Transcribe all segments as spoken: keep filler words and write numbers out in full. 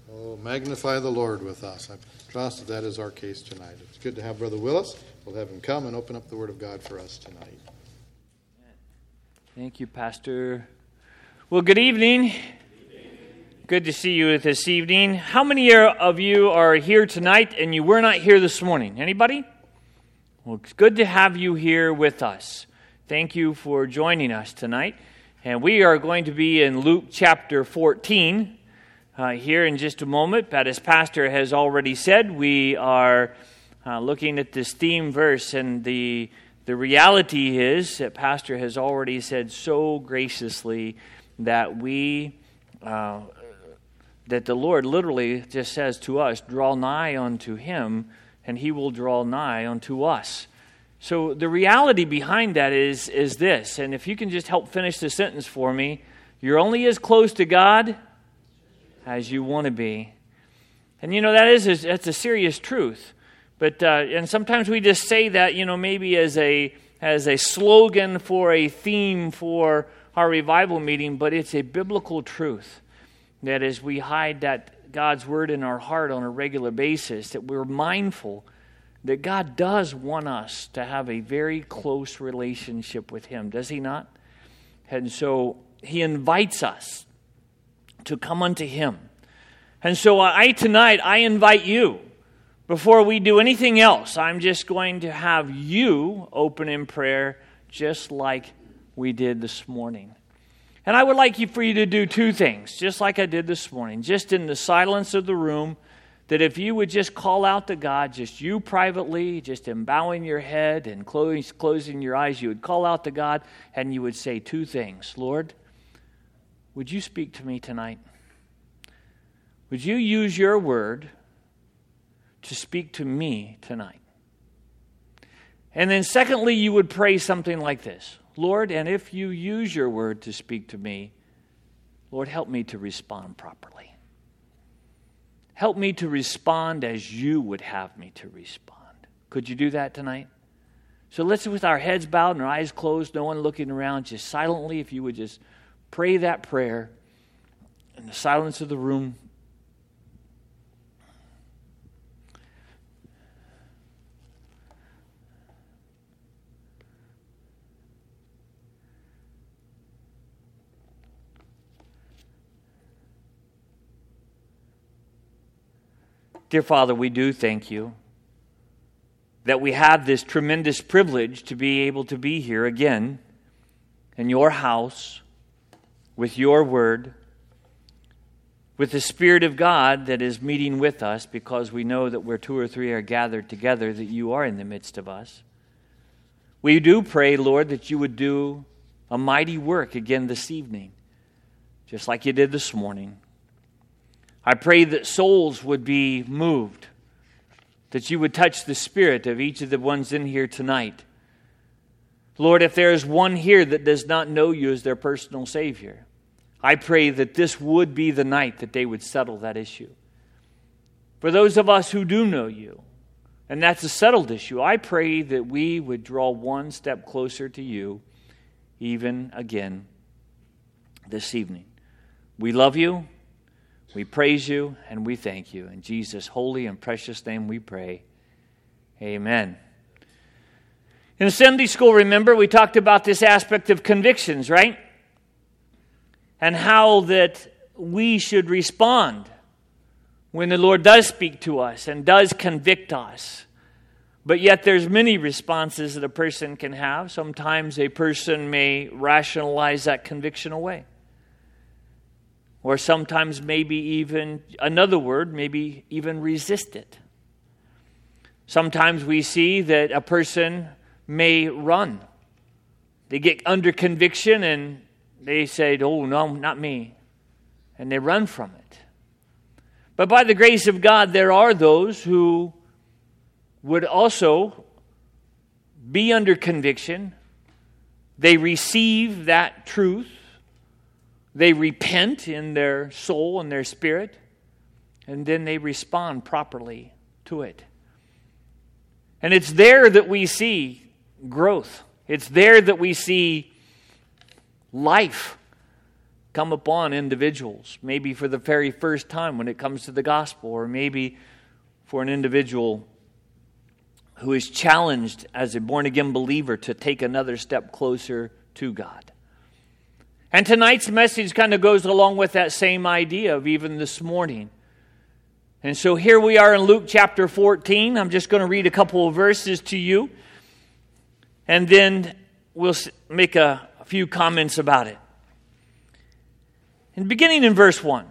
Oh, magnify the Lord with us. I trust that that is our case tonight. It's good to have Brother Willis. We'll have him come and open up the Word of God for us tonight. Thank you, Pastor. Well, good evening. Good to see you this evening. How many of you are here tonight and you were not here this morning? Anybody? Well, it's good to have you here with us. Thank you for joining us tonight. And we are going to be in Luke chapter fourteen. Uh, here in just a moment, but as Pastor has already said, we are uh, looking at this theme verse, and the the reality is that Pastor has already said so graciously that we, uh, that the Lord literally just says to us, draw nigh unto Him, and He will draw nigh unto us. So the reality behind that is, is this, and if you can just help finish the sentence for me, you're only as close to God as you want to be. And you know, that is a, that's a serious truth. But uh, and sometimes we just say that, you know, maybe as a as a slogan for a theme for our revival meeting, but it's a biblical truth that as we hide that God's word in our heart on a regular basis, that we're mindful that God does want us to have a very close relationship with Him, does He not? And so He invites us to come unto Him. And so I tonight, I invite you, before we do anything else, I'm just going to have you open in prayer just like we did this morning. And I would like you for you to do two things, just like I did this morning, just in the silence of the room, that if you would just call out to God, just you privately, just in bowing your head and closing your eyes, you would call out to God and you would say two things. Lord, would you speak to me tonight? Would you use your word to speak to me tonight? And then secondly, you would pray something like this. Lord, and if you use your word to speak to me, Lord, help me to respond properly. Help me to respond as you would have me to respond. Could you do that tonight? So let's, with our heads bowed and our eyes closed, no one looking around, just silently, if you would just pray that prayer in the silence of the room. Dear Father, we do thank you that we have this tremendous privilege to be able to be here again in your house with your word, with the Spirit of God that is meeting with us, because we know that where two or three are gathered together, that you are in the midst of us. We do pray, Lord, that you would do a mighty work again this evening, just like you did this morning. I pray that souls would be moved, that you would touch the spirit of each of the ones in here tonight. Lord, if there is one here that does not know you as their personal Savior, I pray that this would be the night that they would settle that issue. For those of us who do know you, and that's a settled issue, I pray that we would draw one step closer to you, even again this evening. We love you. We praise you and we thank you. In Jesus' holy and precious name we pray. Amen. In Sunday school, remember, we talked about this aspect of convictions, right? And how that we should respond when the Lord does speak to us and does convict us. But yet there's many responses that a person can have. Sometimes a person may rationalize that conviction away. Or sometimes maybe even, another word, maybe even resist it. Sometimes we see that a person may run. They get under conviction and they say, oh, no, not me. And they run from it. But by the grace of God, there are those who would also be under conviction. They receive that truth. They repent in their soul and their spirit, and then they respond properly to it. And it's there that we see growth. It's there that we see life come upon individuals, maybe for the very first time when it comes to the gospel, or maybe for an individual who is challenged as a born-again believer to take another step closer to God. And tonight's message kind of goes along with that same idea of even this morning. And so here we are in Luke chapter fourteen. I'm just going to read a couple of verses to you, and then we'll make a, a few comments about it. And beginning in verse one.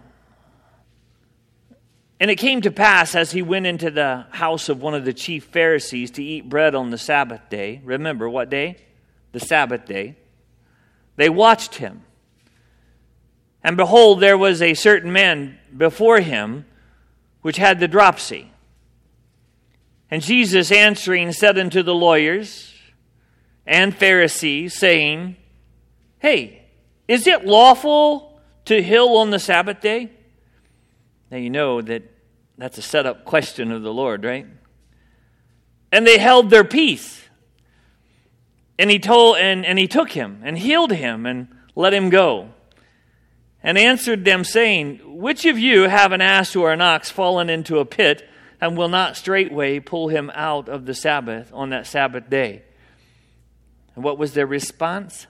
And it came to pass, as he went into the house of one of the chief Pharisees to eat bread on the Sabbath day. Remember, what day? The Sabbath day. They watched him. And behold, there was a certain man before him which had the dropsy. And Jesus answering said unto the lawyers and Pharisees, saying, Hey, is it lawful to heal on the Sabbath day? Now you know that that's a set-up question of the Lord, right? And they held their peace. And he told, and, and he took him and healed him and let him go. And answered them, saying, Which of you have an ass or an ox fallen into a pit, and will not straightway pull him out of the Sabbath on that Sabbath day? And what was their response?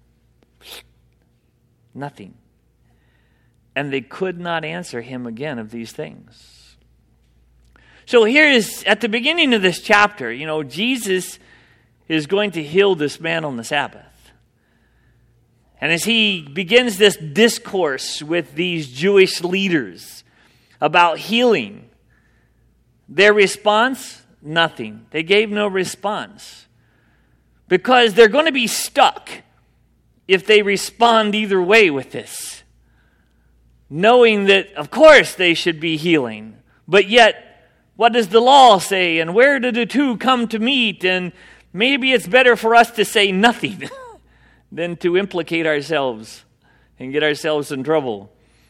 Nothing. And they could not answer him again of these things. So here is, at the beginning of this chapter, you know, Jesus is going to heal this man on the Sabbath. And as he begins this discourse with these Jewish leaders about healing, their response, nothing. They gave no response. Because they're going to be stuck if they respond either way with this. Knowing that, of course, they should be healing. But yet, what does the law say? And where do the two come to meet? And maybe it's better for us to say nothing than to implicate ourselves and get ourselves in trouble.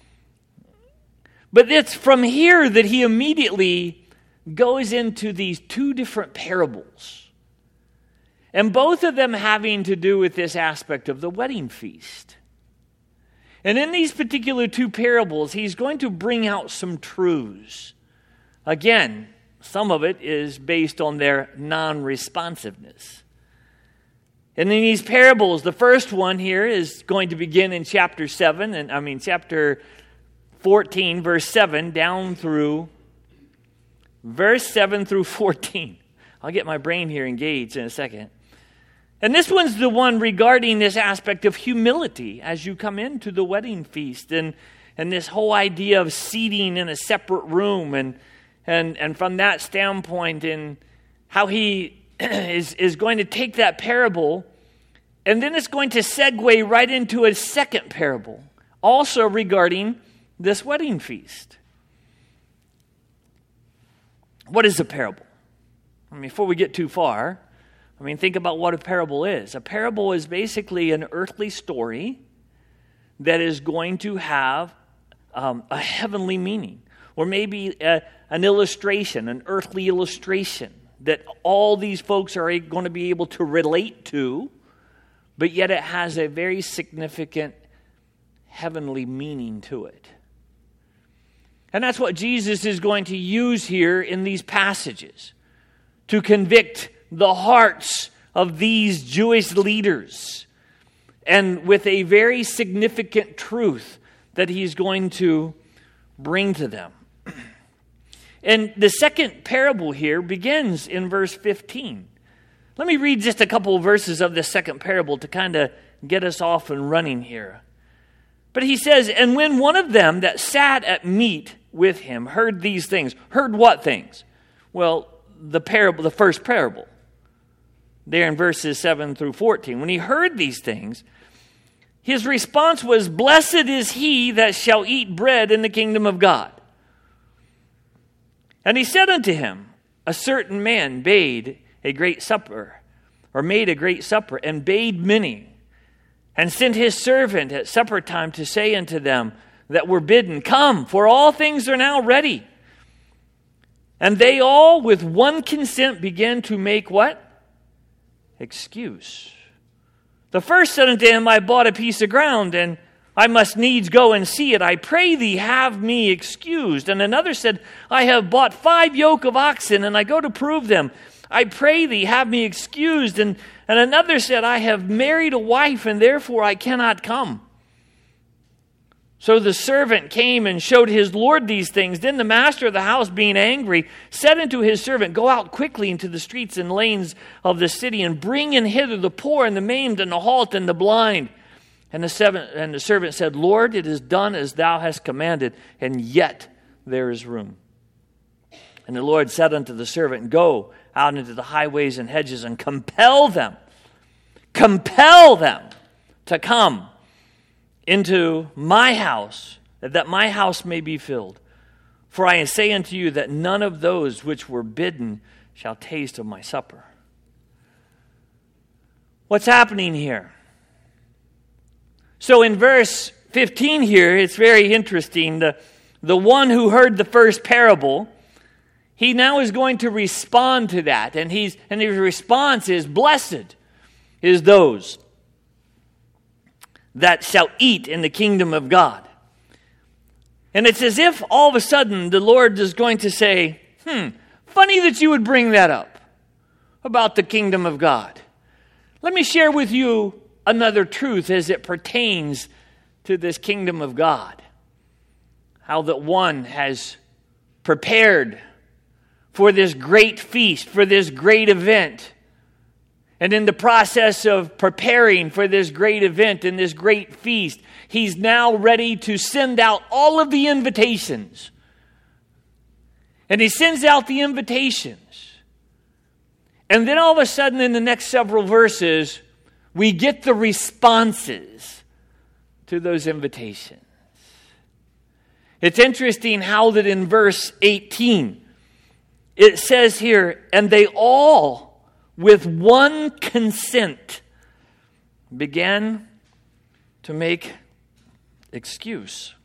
But it's from here that he immediately goes into these two different parables. And both of them having to do with this aspect of the wedding feast. And in these particular two parables, he's going to bring out some truths. Again, some of it is based on their non-responsiveness. And in these parables, the first one here is going to begin in chapter seven, and I mean chapter fourteen, verse seven, down through verse seven through fourteen. I'll get my brain here engaged in a second. And this one's the one regarding this aspect of humility as you come into the wedding feast, and, and this whole idea of seating in a separate room, and and and from that standpoint, and how he is, is going to take that parable, and then it's going to segue right into a second parable, also regarding this wedding feast. What is a parable? I mean, before we get too far, I mean, think about what a parable is. A parable is basically an earthly story that is going to have um, a heavenly meaning, or maybe a, an illustration, an earthly illustration that all these folks are going to be able to relate to, but yet it has a very significant heavenly meaning to it. And that's what Jesus is going to use here in these passages to convict the hearts of these Jewish leaders, and with a very significant truth that he's going to bring to them. And the second parable here begins in verse fifteen. Let me read just a couple of verses of this second parable to kind of get us off and running here. But he says, And when one of them that sat at meat with him heard these things. Heard what things? Well, the parable, the first parable. There in verses seven through fourteen. When he heard these things, his response was, Blessed is he that shall eat bread in the kingdom of God. And he said unto him, A certain man bade a great supper, or made a great supper, and bade many, and sent his servant at supper time to say unto them that were bidden, Come, for all things are now ready. And they all with one consent began to make what? Excuse. The first said unto him, I bought a piece of ground, and I must needs go and see it. I pray thee, have me excused. And another said, I have bought five yoke of oxen, and I go to prove them. I pray thee, have me excused. And, and another said, I have married a wife, and therefore I cannot come. So the servant came and showed his lord these things. Then the master of the house, being angry, said unto his servant, Go out quickly into the streets and lanes of the city, and bring in hither the poor and the maimed and the halt and the blind. And the, servant, and the servant said, Lord, it is done as thou hast commanded, and yet there is room. And the Lord said unto the servant, Go out into the highways and hedges, and compel them, compel them to come into my house, that my house may be filled. For I say unto you that none of those which were bidden shall taste of my supper. What's happening here? So in verse fifteen here, it's very interesting. The, the one who heard the first parable, he now is going to respond to that. And, he's, and his response is, Blessed is those that shall eat in the kingdom of God. And it's as if all of a sudden the Lord is going to say, hmm, funny that you would bring that up about the kingdom of God. Let me share with you another truth as it pertains to this kingdom of God. How that one has prepared for this great feast, for this great event. And in the process of preparing for this great event and this great feast, he's now ready to send out all of the invitations. And he sends out the invitations. And then all of a sudden in the next several verses, we get the responses to those invitations. It's interesting how that in verse eighteen, it says here, and they all with one consent began to make excuse.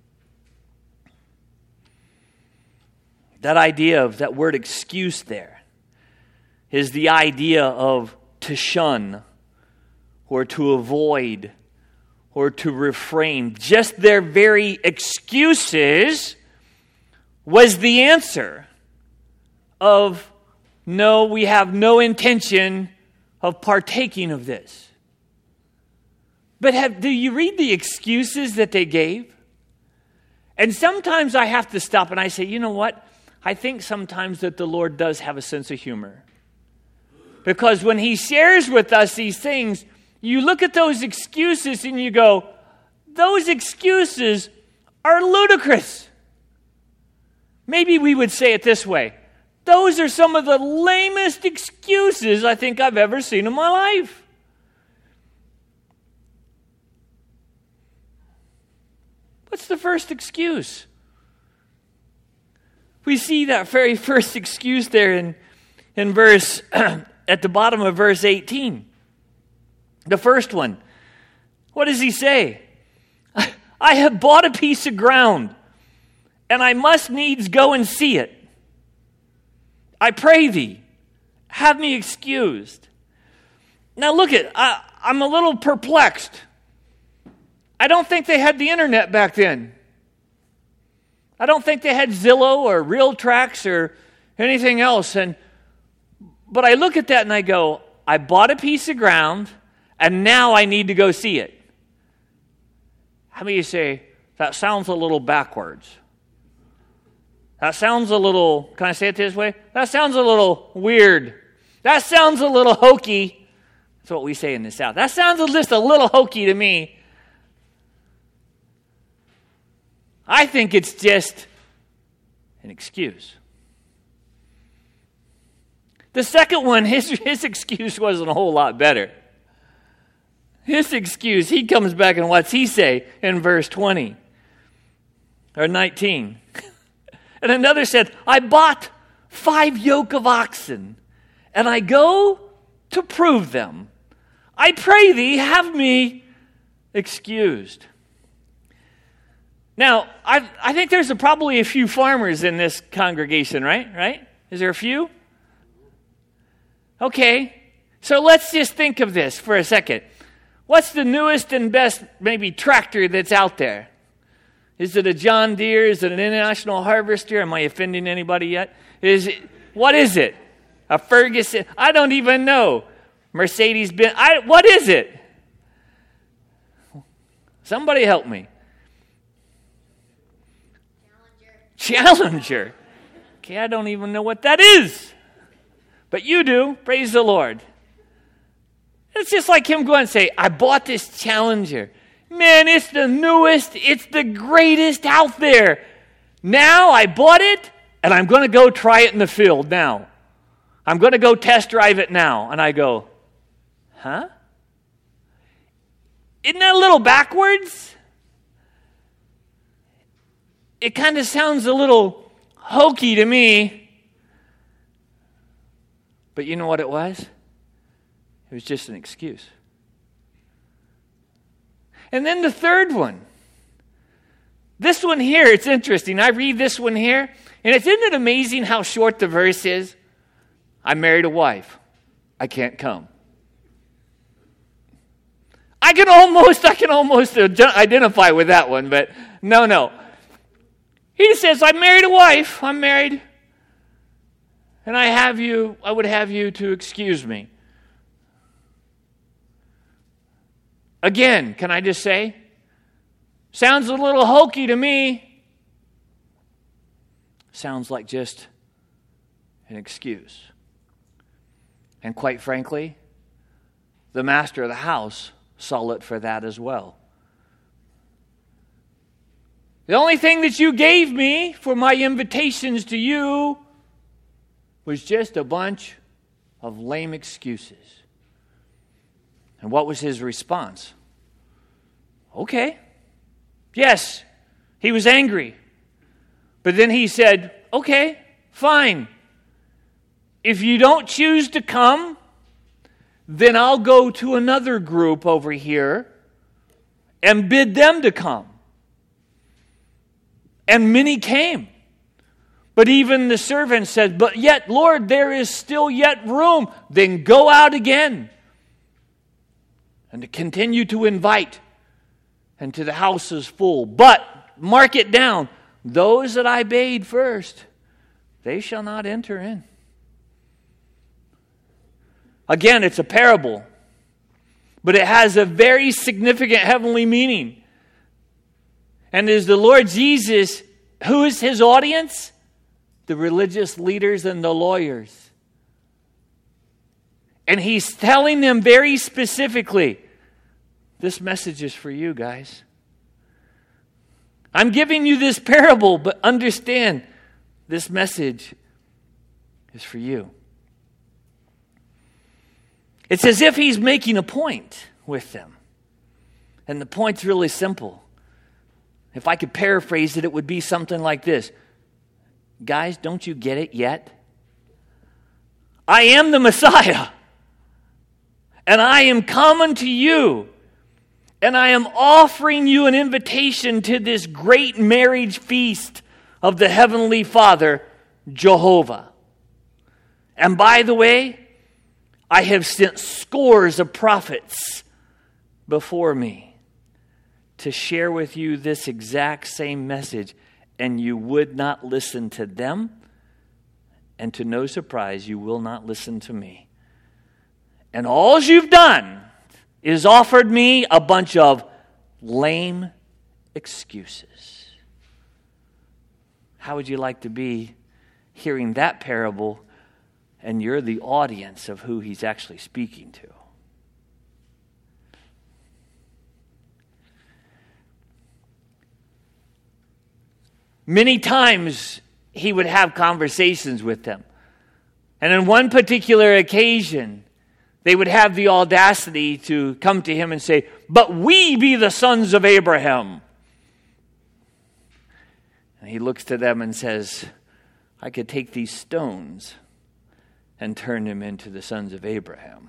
That idea of that word excuse there is the idea of to shun or to avoid or to refrain. Just their very excuses was the answer of, no, we have no intention of partaking of this. But have, do you read the excuses that they gave? And sometimes I have to stop and I say, you know what? I think sometimes that the Lord does have a sense of humor. Because when he shares with us these things, you look at those excuses and you go, those excuses are ludicrous. Maybe we would say it this way. Those are some of the lamest excuses I think I've ever seen in my life. What's the first excuse? We see that very first excuse there in, in verse, at the bottom of verse eighteen. The first one. What does he say? I have bought a piece of ground, and I must needs go and see it. I pray thee, have me excused. Now look at, I, I'm a little perplexed. I don't think they had the internet back then. I don't think they had Zillow or RealTrax or anything else. And but I look at that and I go, I bought a piece of ground and now I need to go see it. How many of you say, that sounds a little backwards? That sounds a little, can I say it this way? That sounds a little weird. That sounds a little hokey. That's what we say in the South. That sounds just a little hokey to me. I think it's just an excuse. The second one, his, his excuse wasn't a whole lot better. His excuse, he comes back and what's he say in verse twenty or nineteen? And another said, I bought five yoke of oxen, and I go to prove them. I pray thee, have me excused. Now, I I think there's a, probably a few farmers in this congregation, right? Right? Is there a few? Okay. So let's just think of this for a second. What's the newest and best maybe tractor that's out there? Is it a John Deere? Is it an International Harvester? Am I offending anybody yet? Is it, what is it? A Ferguson? I don't even know. Mercedes-Benz? I, what is it? Somebody help me. Challenger. Challenger. Okay, I don't even know what that is. But you do. Praise the Lord. It's just like him going and say, I bought this Challenger. Man, it's the newest. It's the greatest out there. Now I bought it, and I'm going to go try it in the field now. I'm going to go test drive it now. And I go, huh? Isn't that a little backwards? It kind of sounds a little hokey to me. But you know what it was? It was just an excuse. And then the third one. This one here, it's interesting. I read this one here, and it's, isn't it amazing how short the verse is? I married a wife. I can't come. I can almost, I can almost identify with that one, but no, no. He just says, I married a wife. I'm married. And I have you, I would have you to excuse me. Again, can I just say, sounds a little hokey to me. Sounds like just an excuse. And quite frankly, the master of the house saw it for that as well. The only thing that you gave me for my invitations to you was just a bunch of lame excuses. And what was his response? Okay. Yes, he was angry. But then he said, okay, fine. If you don't choose to come, then I'll go to another group over here and bid them to come. And many came. But even the servant said, but yet, Lord, there is still yet room. Then go out again. And to continue to invite. And to the house is full. But, mark it down, those that I bade first, they shall not enter in. Again, it's a parable. But it has a very significant heavenly meaning. And is the Lord Jesus, who is his audience? The religious leaders and the lawyers. And he's telling them very specifically, this message is for you guys. I'm giving you this parable, but understand, this message is for you. It's as if he's making a point with them. And the point's really simple. If I could paraphrase it, it would be something like this. Guys, don't you get it yet? I am the Messiah. And I am coming to you. And I am offering you an invitation to this great marriage feast of the Heavenly Father, Jehovah. And by the way, I have sent scores of prophets before me to share with you this exact same message, and you would not listen to them, and to no surprise, you will not listen to me. And all you've done is offered me a bunch of lame excuses. How would you like to be hearing that parable, and you're the audience of who he's actually speaking to? Many times he would have conversations with them. And on one particular occasion, they would have the audacity to come to him and say, but we be the sons of Abraham. And he looks to them and says, I could take these stones and turn them into the sons of Abraham.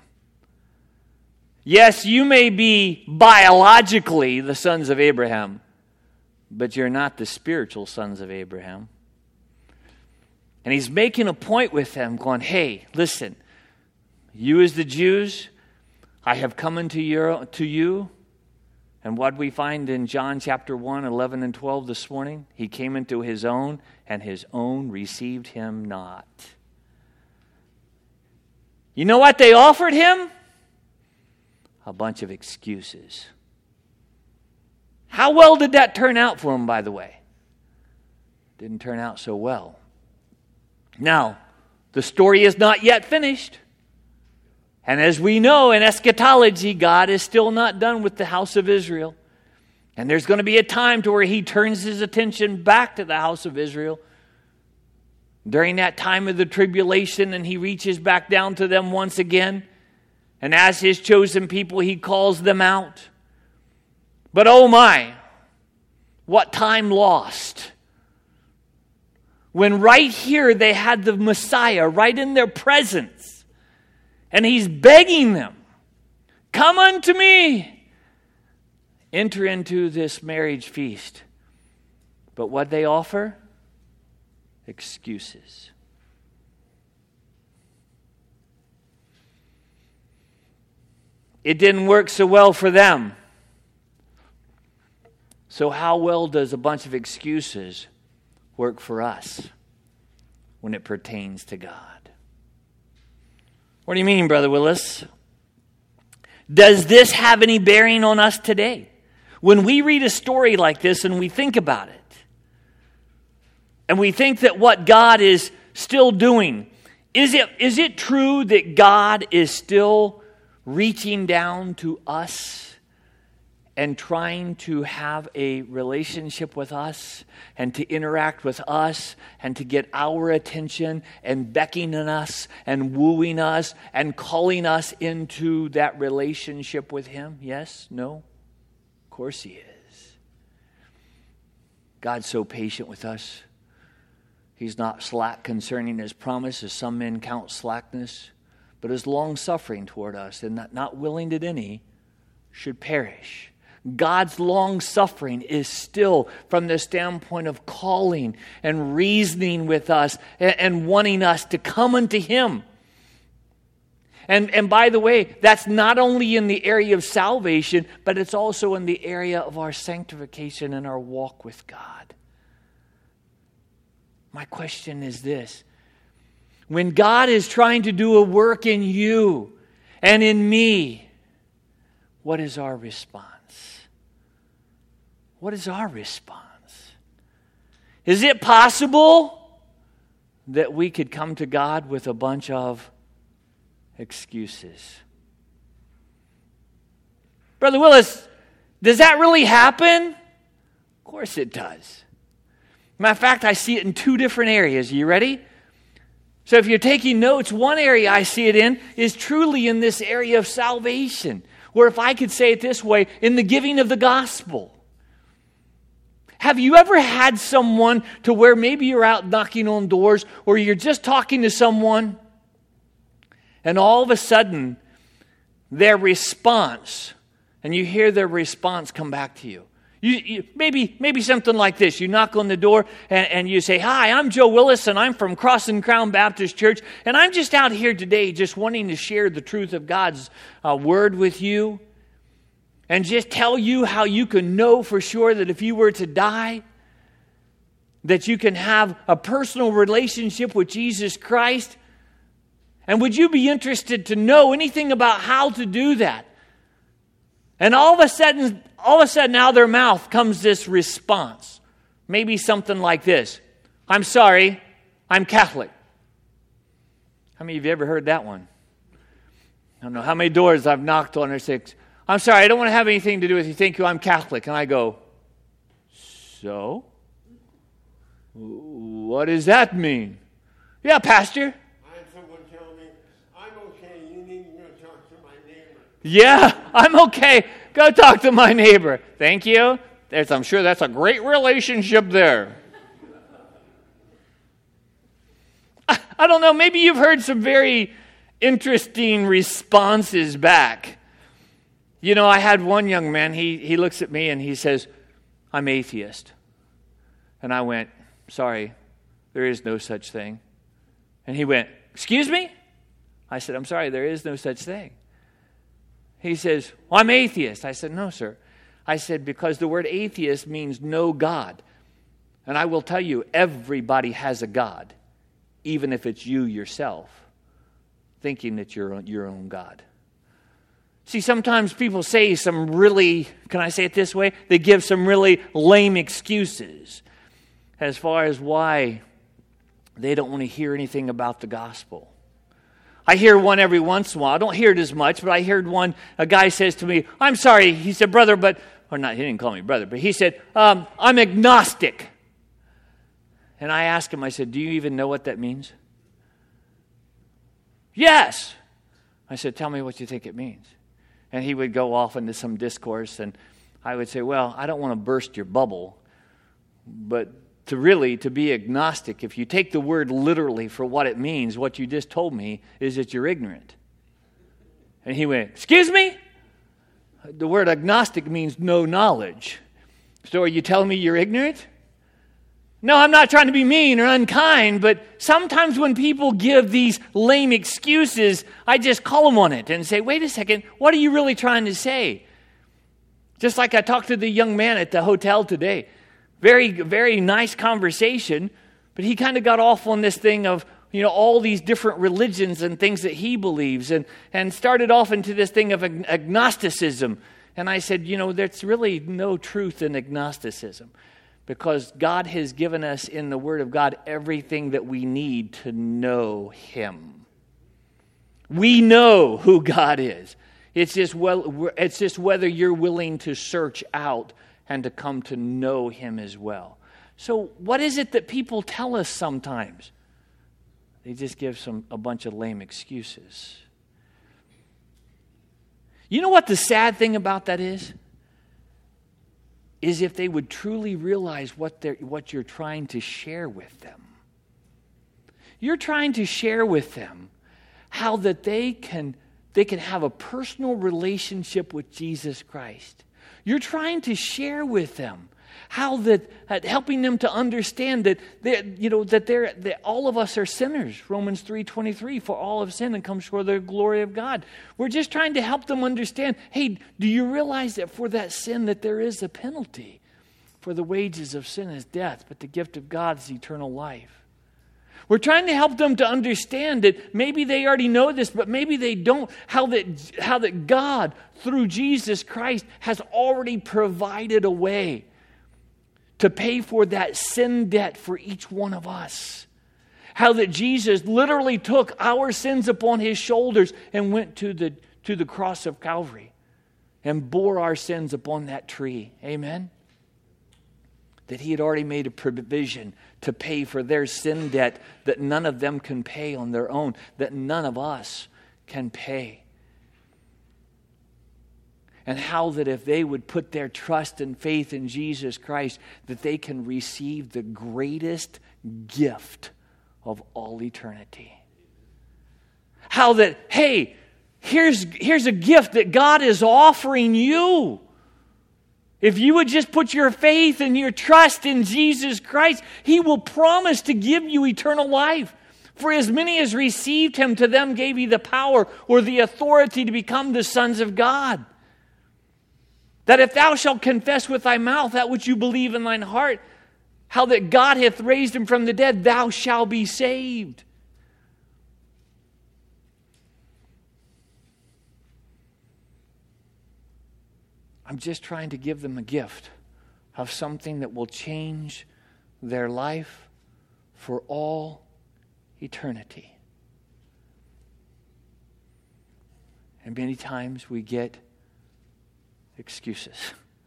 Yes, you may be biologically the sons of Abraham, but you're not the spiritual sons of Abraham. And he's making a point with them, going, hey, listen, you as the Jews, I have come unto your, to you. And what we find in John chapter one, eleven and twelve this morning, he came into his own, and his own received him not. You know what they offered him? A bunch of excuses. How well did that turn out for him, by the way? Didn't turn out so well. Now, the story is not yet finished. And as we know in eschatology, God is still not done with the house of Israel. And there's going to be a time to where he turns his attention back to the house of Israel during that time of the tribulation, and he reaches back down to them once again. And as his chosen people, he calls them out. But oh my, what time lost. When right here they had the Messiah right in their presence. And he's begging them, come unto me. Enter into this marriage feast. But what they offer? Excuses. It didn't work so well for them. So how well does a bunch of excuses work for us when it pertains to God? What do you mean, Brother Willis? Does this have any bearing on us today? When we read a story like this and we think about it, and we think that what God is still doing, is it, is it true that God is still reaching down to us and trying to have a relationship with us and to interact with us and to get our attention and beckoning us and wooing us and calling us into that relationship with him? Yes? No? Of course he is. God's so patient with us. He's not slack concerning his promise, as some men count slackness, but is long-suffering toward us, and not, not willing that any should perish. God's long-suffering is still from the standpoint of calling and reasoning with us and, and wanting us to come unto him. And, and by the way, that's not only in the area of salvation, but it's also in the area of our sanctification and our walk with God. My question is this. When God is trying to do a work in you and in me, what is our response? What is our response? Is it possible that we could come to God with a bunch of excuses? Brother Willis, does that really happen? Of course it does. Matter of fact, I see it in two different areas. Are you ready? So if you're taking notes, one area I see it in is truly in this area of salvation. Or if I could say it this way, in the giving of the gospel. Have you ever had someone to where maybe you're out knocking on doors or you're just talking to someone and all of a sudden their response, and you hear their response come back to you. You, you maybe, maybe something like this. You knock on the door and, and you say, hi, I'm Joe Willis and I'm from Cross and Crown Baptist Church and I'm just out here today just wanting to share the truth of God's uh, word with you. And just tell you how you can know for sure that if you were to die, that you can have a personal relationship with Jesus Christ. And would you be interested to know anything about how to do that? And all of a sudden, all of a sudden out of their mouth comes this response. Maybe something like this. I'm sorry, I'm Catholic. How many of you ever heard that one? I don't know how many doors I've knocked on or said, I'm sorry, I don't want to have anything to do with you. Thank you, I'm Catholic. And I go, so? What does that mean? Yeah, Pastor. I had someone tell me, I'm okay, you need to go talk to my neighbor. Yeah, I'm okay. Go talk to my neighbor. Thank you. There's, I'm sure that's a great relationship there. I, I don't know, maybe you've heard some very interesting responses back. You know, I had one young man, he, he looks at me and he says, I'm atheist. And I went, sorry, there is no such thing. And he went, excuse me? I said, I'm sorry, there is no such thing. He says, well, I'm atheist. I said, no, sir. I said, because the word atheist means no God. And I will tell you, everybody has a God, even if it's you yourself, thinking that you're your own God. See, sometimes people say some really, can I say it this way? They give some really lame excuses as far as why they don't want to hear anything about the gospel. I hear one every once in a while. I don't hear it as much, but I heard one, a guy says to me, I'm sorry, he said, brother, but, or not, he didn't call me brother, but he said, um, I'm agnostic. And I asked him, I said, do you even know what that means? Yes. I said, tell me what you think it means. And he would go off into some discourse, and I would say, well, I don't want to burst your bubble, but to really, to be agnostic, if you take the word literally for what it means, what you just told me is that you're ignorant. And he went, excuse me? The word agnostic means no knowledge. So are you telling me you're ignorant? No, I'm not trying to be mean or unkind, but sometimes when people give these lame excuses, I just call them on it and say, wait a second, what are you really trying to say? Just like I talked to the young man at the hotel today. Very, very nice conversation, but he kind of got off on this thing of, you know, all these different religions and things that he believes, and, and started off into this thing of ag- agnosticism. And I said, you know, there's really no truth in agnosticism, because God has given us in the Word of God everything that we need to know Him. We know who God is. It's just well, it's just whether you're willing to search out and to come to know Him as well. So what is it that people tell us sometimes? They just give some a bunch of lame excuses. You know what the sad thing about that is? Is if they would truly realize what they're, what you're trying to share with them. You're trying to share with them how that they can, they can have a personal relationship with Jesus Christ. You're trying to share with them how that, uh, helping them to understand that they, you know that they're that all of us are sinners. Romans three twenty-three, for all have sinned and come short of the glory of God. We're just trying to help them understand. Hey, do you realize that for that sin that there is a penalty? For the wages of sin is death, but the gift of God is eternal life. We're trying to help them to understand that maybe they already know this, but maybe they don't, how that, how that God, through Jesus Christ, has already provided a way to pay for that sin debt for each one of us. How that Jesus literally took our sins upon His shoulders and went to the, to the cross of Calvary and bore our sins upon that tree. Amen? That He had already made a provision to pay for their sin debt that none of them can pay on their own, that none of us can pay. And how that if they would put their trust and faith in Jesus Christ, that they can receive the greatest gift of all eternity. How that, hey, here's, here's a gift that God is offering you. If you would just put your faith and your trust in Jesus Christ, He will promise to give you eternal life. For as many as received Him, to them gave He the power or the authority to become the sons of God. That if thou shalt confess with thy mouth that which you believe in thine heart, how that God hath raised Him from the dead, thou shalt be saved. I'm just trying to give them a gift of something that will change their life for all eternity. And many times we get excuses.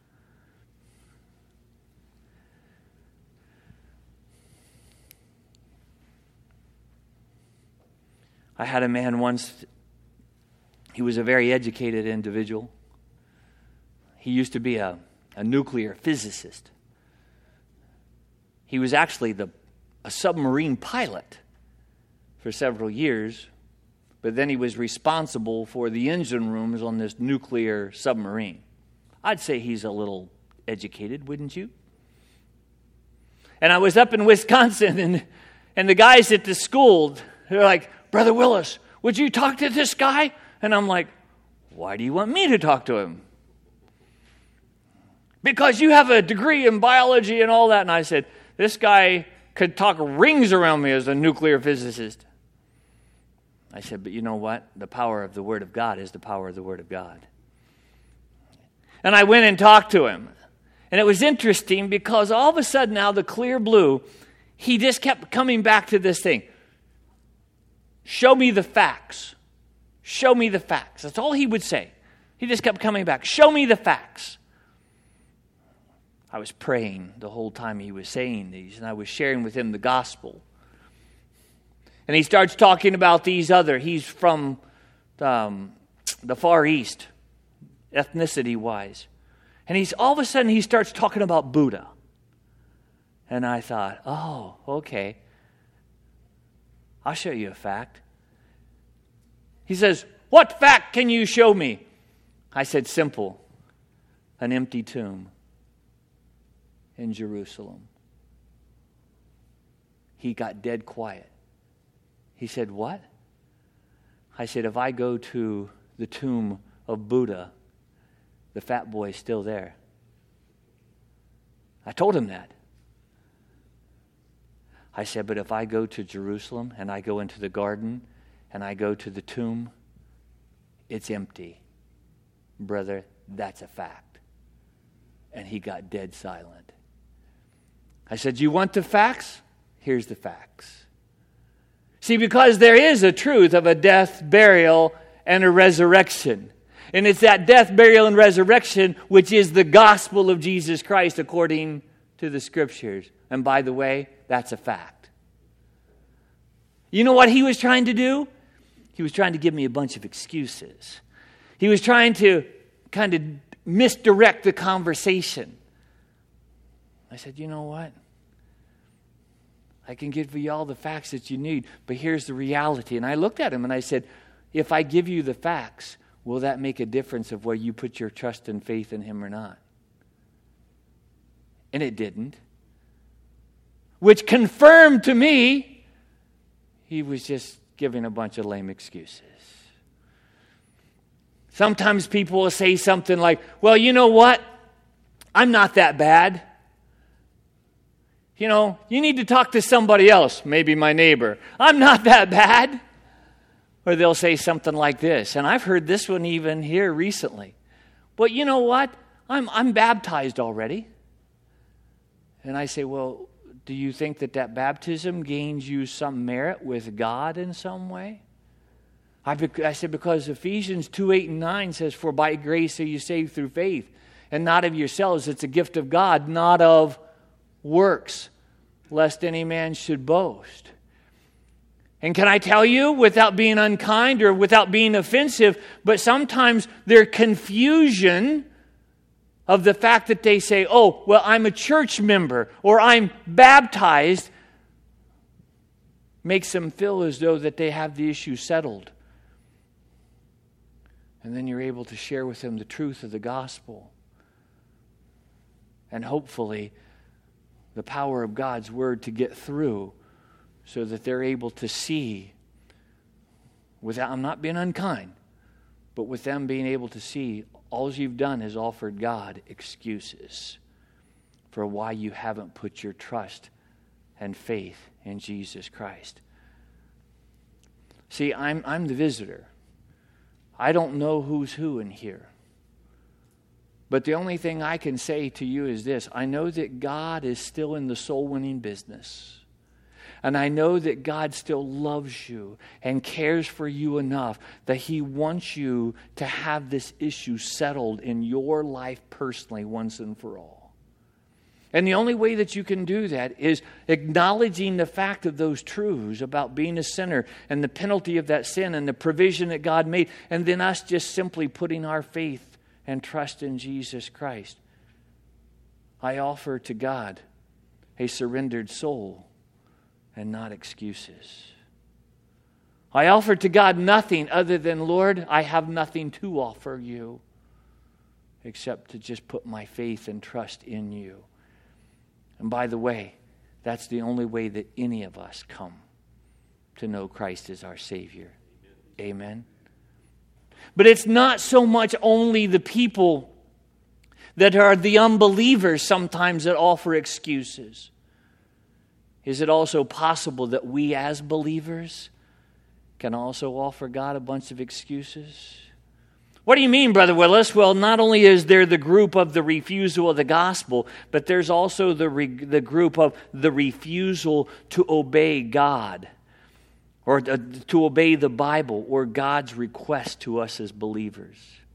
I had a man once, he was a very educated individual. He used to be a, a nuclear physicist. He was actually the a submarine pilot for several years, but then he was responsible for the engine rooms on this nuclear submarine. I'd say he's a little educated, wouldn't you? And I was up in Wisconsin, and, and the guys at the school, they're like, Brother Willis, would you talk to this guy? And I'm like, Why do you want me to talk to him? Because you have a degree in biology and all that. And I said, this guy could talk rings around me as a nuclear physicist. I said, but you know what? The power of the Word of God is the power of the Word of God. And I went and talked to him. And it was interesting because all of a sudden, out of the clear blue, he just kept coming back to this thing. Show me the facts. Show me the facts. That's all he would say. He just kept coming back. Show me the facts. I was praying the whole time he was saying these, and I was sharing with him the gospel. And he starts talking about these other. He's from um, the Far East, ethnicity-wise. And he's all of a sudden he starts talking about Buddha. And I thought, oh, okay. I'll show you a fact. He says, what fact can you show me? I said, simple. An empty tomb in Jerusalem. He got dead quiet. He said, what? I said, if I go to the tomb of Buddha, the fat boy's still there. I told him that. I said, but if I go to Jerusalem and I go into the garden and I go to the tomb, it's empty. Brother, that's a fact. And he got dead silent. I said, you want the facts? Here's the facts. See, because there is a truth of a death, burial, and a resurrection. And it's that death, burial, and resurrection which is the gospel of Jesus Christ according to the Scriptures. And by the way, that's a fact. You know what he was trying to do? He was trying to give me a bunch of excuses. He was trying to kind of misdirect the conversation. I said, you know what? I can give you all the facts that you need, but here's the reality. And I looked at him and I said, if I give you the facts, will that make a difference of where you put your trust and faith in him or not? And it didn't. Which confirmed to me he was just giving a bunch of lame excuses. Sometimes people will say something like, well, you know what? I'm not that bad. You know, you need to talk to somebody else, maybe my neighbor. I'm not that bad. Or they'll say something like this, and I've heard this one even here recently. But you know what? I'm I'm baptized already. And I say, well, do you think that that baptism gains you some merit with God in some way? I, I said, because Ephesians two, eight, and nine says, for by grace are you saved through faith, and not of yourselves. It's a gift of God, not of works, lest any man should boast. And can I tell you, without being unkind or without being offensive, but sometimes their confusion of the fact that they say, oh, well, I'm a church member or I'm baptized, makes them feel as though that they have the issue settled. And then you're able to share with them the truth of the gospel. And hopefully the power of God's word to get through so that they're able to see, without, I'm not being unkind, but with them being able to see, all you've done is offered God excuses for why you haven't put your trust and faith in Jesus Christ. See, I'm, I'm the visitor. I don't know who's who in here. But the only thing I can say to you is this. I know that God is still in the soul-winning business. And I know that God still loves you and cares for you enough that He wants you to have this issue settled in your life personally once and for all. And the only way that you can do that is acknowledging the fact of those truths about being a sinner and the penalty of that sin and the provision that God made, and then us just simply putting our faith and trust in Jesus Christ. I offer to God a surrendered soul and not excuses. I offer to God nothing other than, Lord, I have nothing to offer you except to just put my faith and trust in you. And by the way, that's the only way that any of us come to know Christ as our Savior. Amen. Amen. But it's not so much only the people that are the unbelievers sometimes that offer excuses. Is it also possible that we as believers can also offer God a bunch of excuses? What do you mean, Brother Willis? Well, not only is there the group of the refusal of the gospel, but there's also the, re- the group of the refusal to obey God, or to, to obey the Bible, or God's request to us as believers.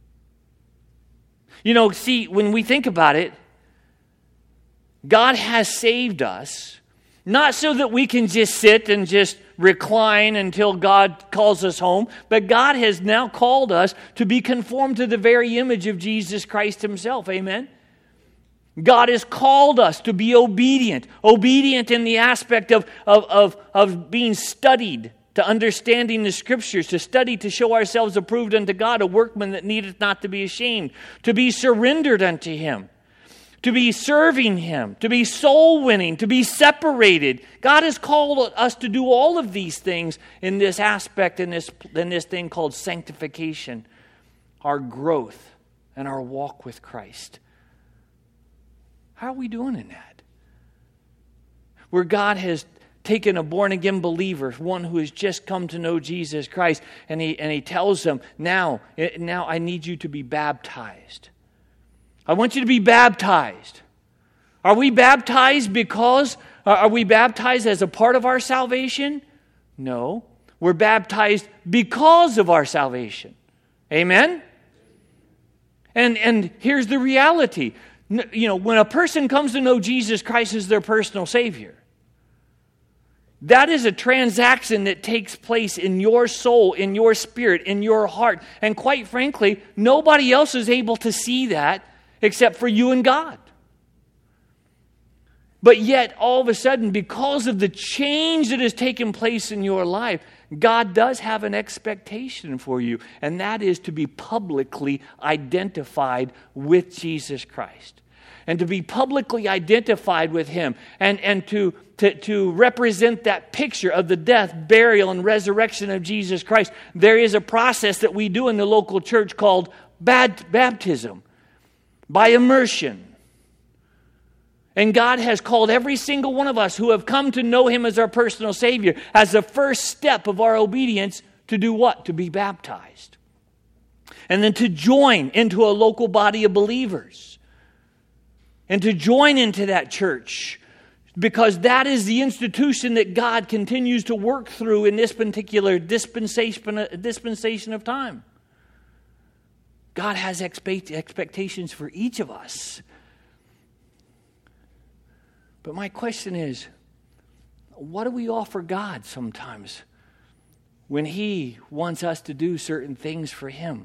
You know, see, when we think about it, God has saved us, not so that we can just sit and just recline until God calls us home, but God has now called us to be conformed to the very image of Jesus Christ himself. Amen? God has called us to be obedient. Obedient in the aspect of, of, of, of being studied, to understanding the Scriptures, to study to show ourselves approved unto God, a workman that needeth not to be ashamed, to be surrendered unto him, to be serving him, to be soul winning, to be separated. God has called us to do all of these things in this aspect, in this, in this thing called sanctification, our growth and our walk with Christ. How are we doing in that? Where God has taken a born-again believer, one who has just come to know Jesus Christ, and he, and he tells them, now, now I need you to be baptized. I want you to be baptized. Are we baptized because, are we baptized as a part of our salvation? No. We're baptized because of our salvation. Amen? And, and here's the reality. You know, when a person comes to know Jesus Christ as their personal Savior, that is a transaction that takes place in your soul, in your spirit, in your heart. And quite frankly, nobody else is able to see that except for you and God. But yet, all of a sudden, because of the change that has taken place in your life, God does have an expectation for you, and that is to be publicly identified with Jesus Christ. And to be publicly identified with him, and, and to, to, to represent that picture of the death, burial, and resurrection of Jesus Christ. There is a process that we do in the local church called baptism, by immersion. And God has called every single one of us who have come to know him as our personal Savior as the first step of our obedience to do what? To be baptized. And then to join into a local body of believers. And to join into that church. Because that is the institution that God continues to work through in this particular dispensation, dispensation of time. God has expect, expectations for each of us. But my question is, what do we offer God sometimes when he wants us to do certain things for him?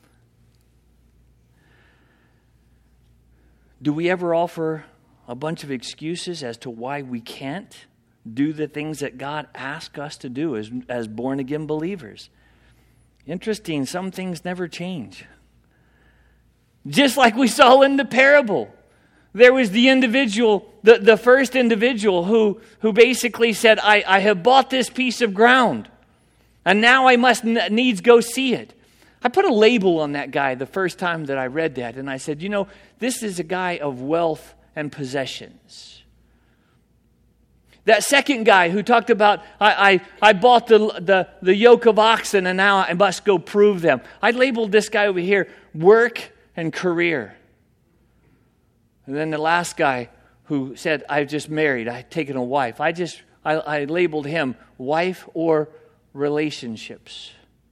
Do we ever offer a bunch of excuses as to why we can't do the things that God asks us to do as, as born-again believers? Interesting, some things never change. Just like we saw in the parable. There was the individual, the, the first individual who, who basically said, I, I have bought this piece of ground, and now I must needs go see it. I put a label on that guy the first time that I read that, and I said, you know, this is a guy of wealth and possessions. That second guy who talked about, I, I, I bought the, the, the yoke of oxen, and now I must go prove them. I labeled this guy over here, work and career. And then the last guy who said, I've just married, I've taken a wife. I just, I, I labeled him wife or relationships.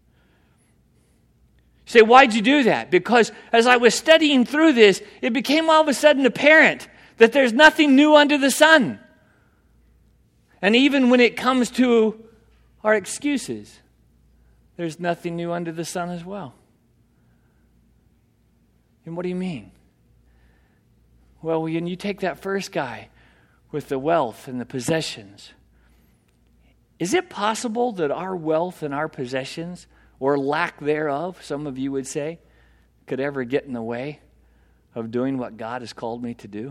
You say, why'd you do that? Because as I was studying through this, it became all of a sudden apparent that there's nothing new under the sun. And even when it comes to our excuses, there's nothing new under the sun as well. And what do you mean? Well, when you take that first guy with the wealth and the possessions, is it possible that our wealth and our possessions, or lack thereof, some of you would say, could ever get in the way of doing what God has called me to do?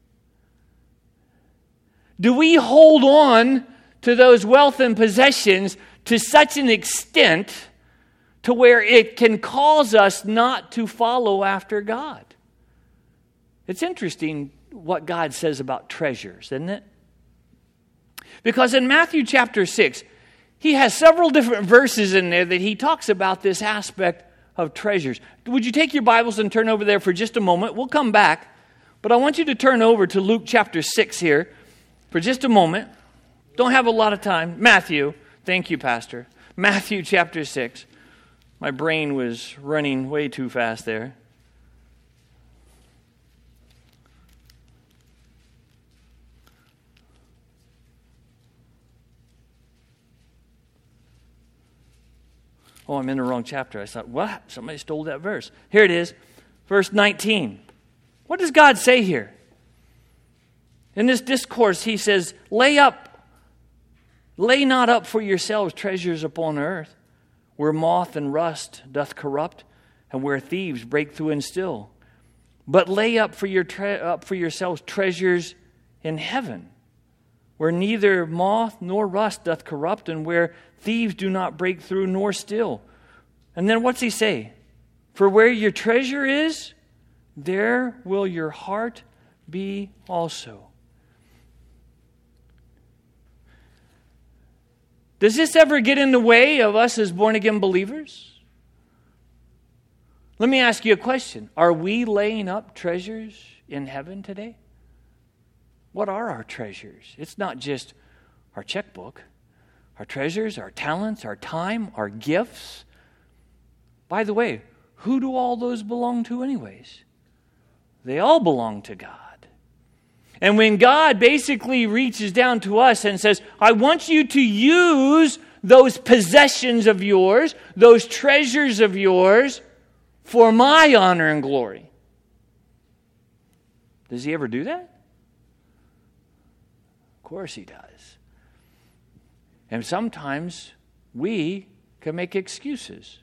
Do we hold on to those wealth and possessions to such an extent to where it can cause us not to follow after God. It's interesting what God says about treasures, isn't it? Because in Matthew chapter six, he has several different verses in there that he talks about this aspect of treasures. Would you take your Bibles and turn over there for just a moment? We'll come back. But I want you to turn over to Luke chapter six here for just a moment. Don't have a lot of time. Matthew. Thank you, Pastor. Matthew chapter six. My brain was running way too fast there. Oh, I'm in the wrong chapter. I thought, what? Somebody stole that verse. Here it is, verse nineteen. What does God say here? In this discourse, he says, lay up, lay not up for yourselves treasures upon earth, where moth and rust doth corrupt, and where thieves break through and steal. But lay up for your tre- up for yourselves treasures in heaven, where neither moth nor rust doth corrupt, and where thieves do not break through nor steal. And then what's he say? For where your treasure is, there will your heart be also. Does this ever get in the way of us as born-again believers? Let me ask you a question. Are we laying up treasures in heaven today? What are our treasures? It's not just our checkbook. Our treasures, our talents, our time, our gifts. By the way, who do all those belong to anyways? They all belong to God. And when God basically reaches down to us and says, I want you to use those possessions of yours, those treasures of yours, for my honor and glory. Does he ever do that? Of course he does. And sometimes we can make excuses.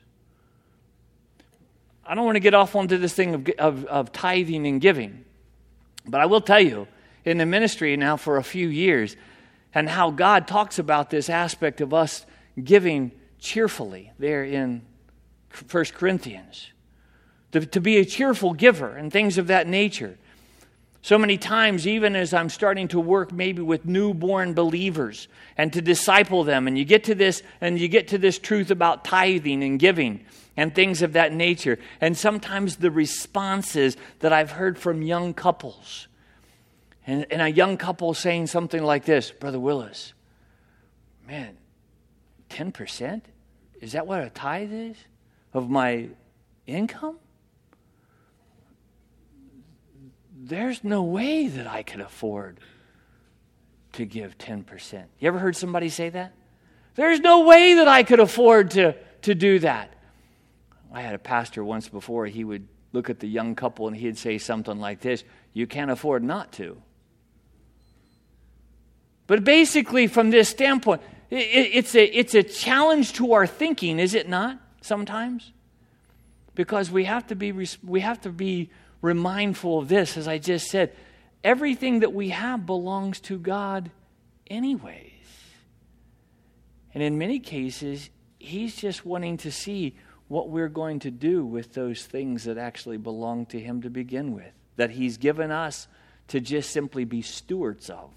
I don't want to get off onto this thing of, of, of tithing and giving. But I will tell you, in the ministry now for a few years, and how God talks about this aspect of us giving cheerfully there in First Corinthians. To, to be a cheerful giver and things of that nature. So many times, even as I'm starting to work maybe with newborn believers and to disciple them, and you get to this and you get to this truth about tithing and giving and things of that nature. And sometimes the responses that I've heard from young couples, and, and a young couple saying something like this, Brother Willis, man, ten percent? Is that what a tithe is of my income? There's no way that I could afford to give ten percent. You ever heard somebody say that? There's no way that I could afford to, to do that. I had a pastor once before, he would look at the young couple and he'd say something like this, you can't afford not to. But basically from this standpoint, it, it's a, it's a challenge to our thinking, is it not, sometimes? Because we have to be we have to be remindful of this, as I just said, everything that we have belongs to God anyways. And in many cases, he's just wanting to see what we're going to do with those things that actually belong to him to begin with, that he's given us to just simply be stewards of.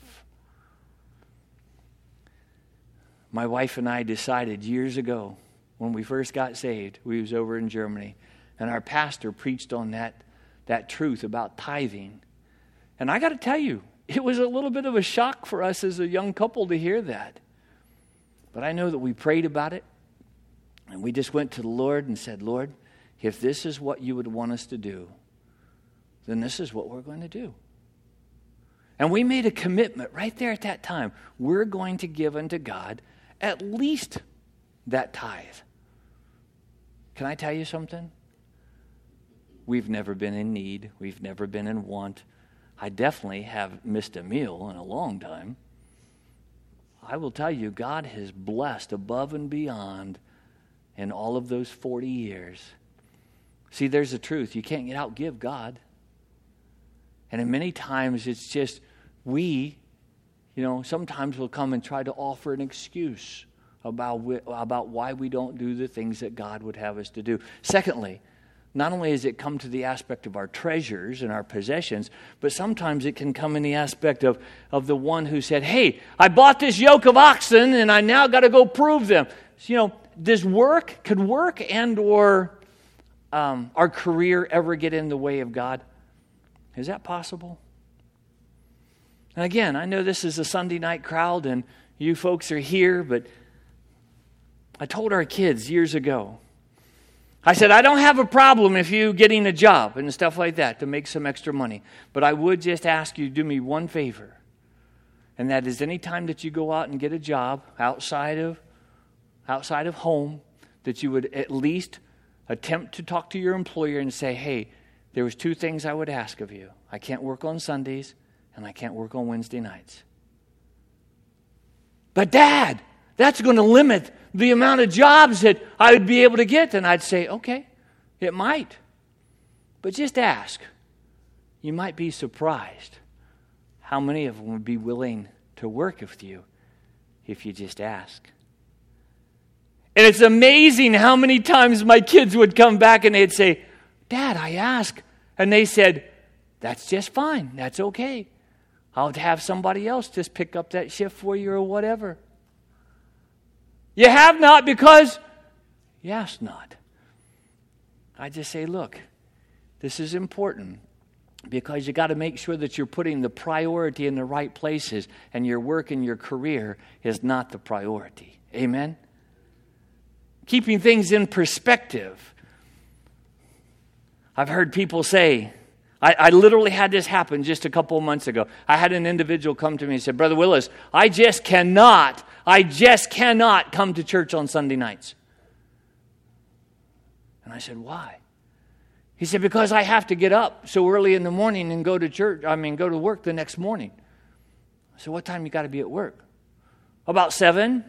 My wife and I decided years ago, when we first got saved, we was over in Germany, and our pastor preached on that that truth about tithing. And I got to tell you, it was a little bit of a shock for us as a young couple to hear that. But I know that we prayed about it, and we just went to the Lord and said, Lord, if this is what you would want us to do, then this is what we're going to do. And we made a commitment right there at that time. We're going to give unto God at least that tithe. Can I tell you something? We've never been in need. We've never been in want. I definitely have missed a meal in a long time. I will tell you, God has blessed above and beyond in all of those forty years. See, there's the truth. You can't outgive God. And in many times, it's just we, you know, sometimes we'll come and try to offer an excuse about, about why we don't do the things that God would have us to do. Secondly, not only has it come to the aspect of our treasures and our possessions, but sometimes it can come in the aspect of, of the one who said, hey, I bought this yoke of oxen and I now got to go prove them. So, you know, does work, could work and or um, our career ever get in the way of God? Is that possible? And again, I know this is a Sunday night crowd and you folks are here, but I told our kids years ago, I said, I don't have a problem if you getting a job and stuff like that to make some extra money. But I would just ask you to do me one favor. And that is any time that you go out and get a job outside of outside of home, that you would at least attempt to talk to your employer and say, hey, there was two things I would ask of you. I can't work on Sundays and I can't work on Wednesday nights. But Dad, that's going to limit the amount of jobs that I would be able to get. And I'd say, okay, it might. But just ask. You might be surprised how many of them would be willing to work with you if you just ask. And it's amazing how many times my kids would come back and they'd say, Dad, I asked. And they said, that's just fine. That's okay. I'll have somebody else just pick up that shift for you or whatever. You have not because you asked not. I just say, look, this is important because you got to make sure that you're putting the priority in the right places and your work and your career is not the priority. Amen? Keeping things in perspective. I've heard people say, I, I literally had this happen just a couple of months ago. I had an individual come to me and said, Brother Willis, I just cannot, I just cannot come to church on Sunday nights. And I said, why? He said, because I have to get up so early in the morning and go to church, I mean, go to work the next morning. I said, what time you got to be at work? About seven.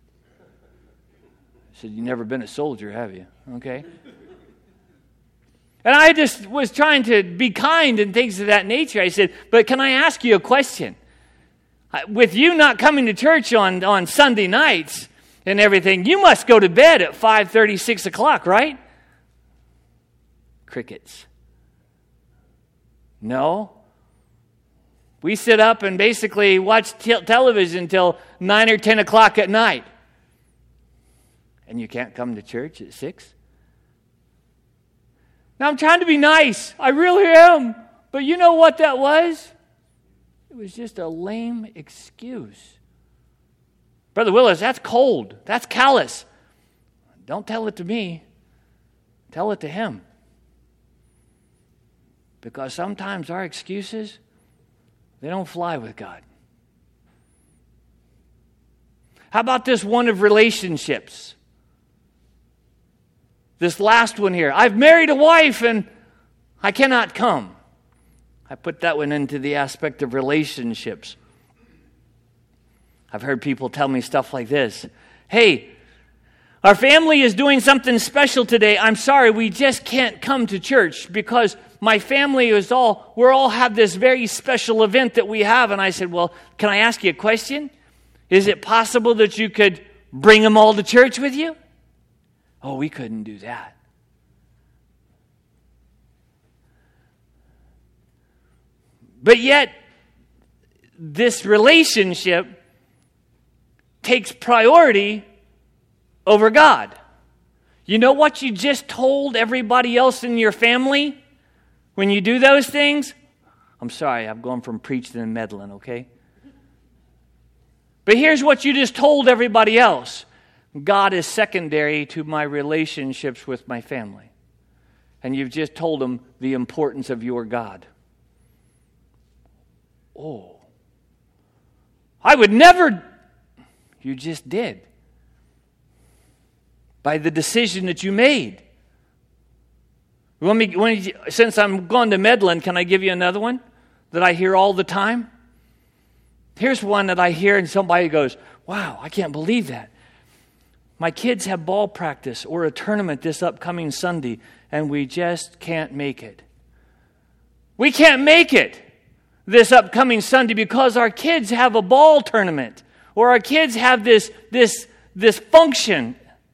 I said, you've never been a soldier, have you? Okay. And I just was trying to be kind and things of that nature. I said, but can I ask you a question? With you not coming to church on, on Sunday nights and everything, you must go to bed at five thirty, six o'clock, right? Crickets. No. We sit up and basically watch te- television until nine or ten o'clock at night. And you can't come to church at six? Now, I'm trying to be nice. I really am. But you know what that was? It was just a lame excuse. Brother Willis, that's cold. That's callous. Don't tell it to me. Tell it to him. Because sometimes our excuses, they don't fly with God. How about this one of relationships? This last one here. I've married a wife and I cannot come. I put that one into the aspect of relationships. I've heard people tell me stuff like this. Hey, our family is doing something special today. I'm sorry, we just can't come to church because my family is all, we're all have this very special event that we have. And I said, well, can I ask you a question? Is it possible that you could bring them all to church with you? Oh, we couldn't do that. But yet, this relationship takes priority over God. You know what you just told everybody else in your family when you do those things? I'm sorry, I've gone from preaching and meddling, okay? But here's what you just told everybody else. God is secondary to my relationships with my family. And you've just told them the importance of your God. Oh. I would never... You just did. By the decision that you made. Let me, when, since I'm going to meddling, can I give you another one that I hear all the time? Here's one that I hear and somebody goes, wow, I can't believe that. My kids have ball practice or a tournament this upcoming Sunday, and we just can't make it. We can't make it this upcoming Sunday because our kids have a ball tournament, or our kids have this this this function.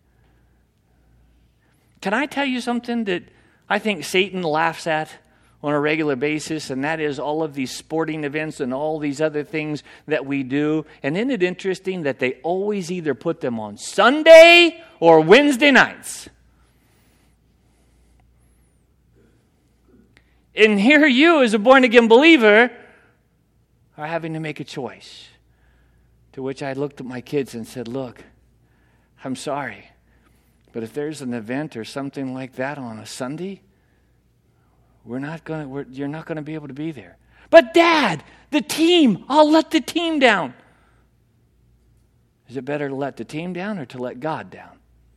Can I tell you something that I think Satan laughs at on a regular basis, and that is all of these sporting events and all these other things that we do. And isn't it interesting that they always either put them on Sunday or Wednesday nights? And here you, as a born-again believer, are having to make a choice. To which I looked at my kids and said, look, I'm sorry, but if there's an event or something like that on a Sunday, we're not gonna, we're, you're not going to be able to be there. But Dad, the team, I'll let the team down. Is it better to let the team down or to let God down?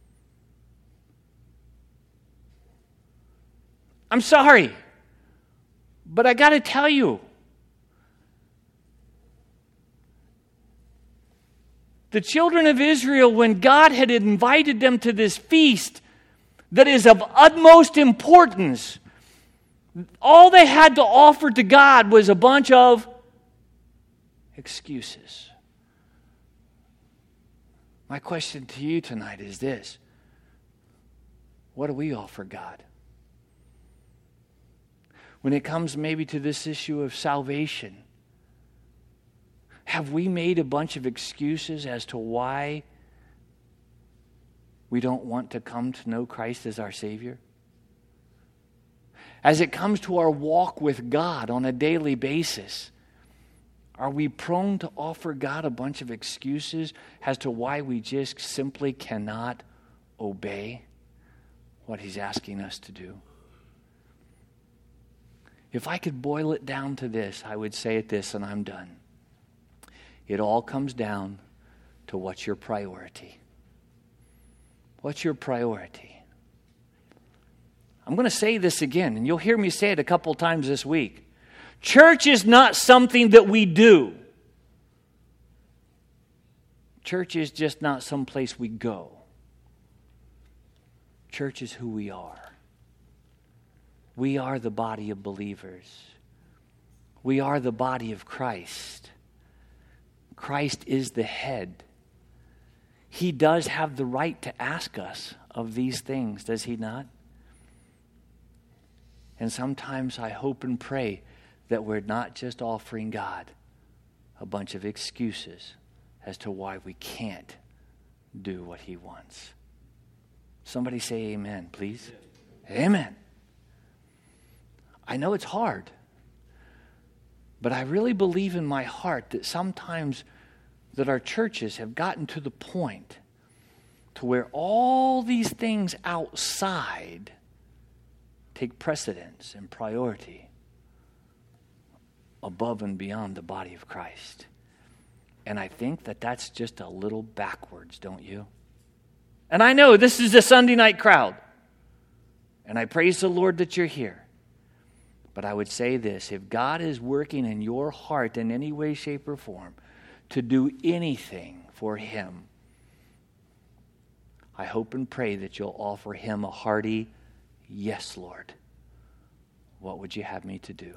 I'm sorry. But I got to tell you, the children of Israel, when God had invited them to this feast that is of utmost importance, all they had to offer to God was a bunch of excuses. My question to you tonight is this: what do we offer God? When it comes maybe to this issue of salvation, have we made a bunch of excuses as to why we don't want to come to know Christ as our Savior? As it comes to our walk with God on a daily basis, are we prone to offer God a bunch of excuses as to why we just simply cannot obey what He's asking us to do? If I could boil it down to this, I would say it this, and I'm done. It all comes down to what's your priority. What's your priority? I'm going to say this again, and you'll hear me say it a couple times this week. Church is not something that we do. Church is just not some place we go. Church is who we are. We are the body of believers. We are the body of Christ. Christ is the head. He does have the right to ask us of these things, does He not? And sometimes I hope and pray that we're not just offering God a bunch of excuses as to why we can't do what He wants. Somebody say amen, please. Amen. Amen. I know it's hard, but I really believe in my heart that sometimes that our churches have gotten to the point to where all these things outside take precedence and priority above and beyond the body of Christ. And I think that that's just a little backwards, don't you? And I know this is a Sunday night crowd, and I praise the Lord that you're here. But I would say this: if God is working in your heart in any way, shape, or form to do anything for Him, I hope and pray that you'll offer Him a hearty, yes, Lord. What would you have me to do?